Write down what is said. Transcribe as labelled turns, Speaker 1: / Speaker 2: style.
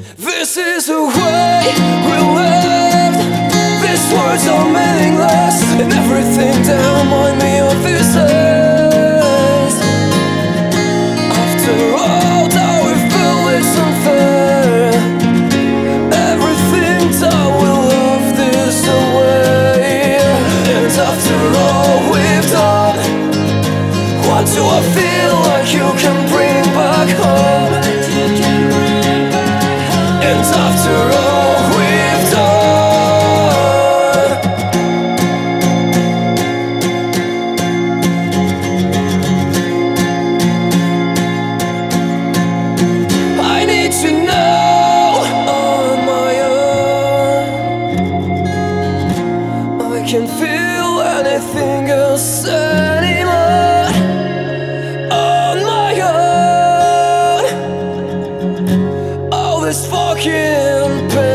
Speaker 1: This is the way we lived. These words are meaningless, and everything that remind me of these days. After all that we feel is unfair. Everything that we love this away. And after all we've done, what do I feel like you can bring back home? And after all we've done, I need to know on my own. I can't feel anything else anymore. On my own, all this fucking pain.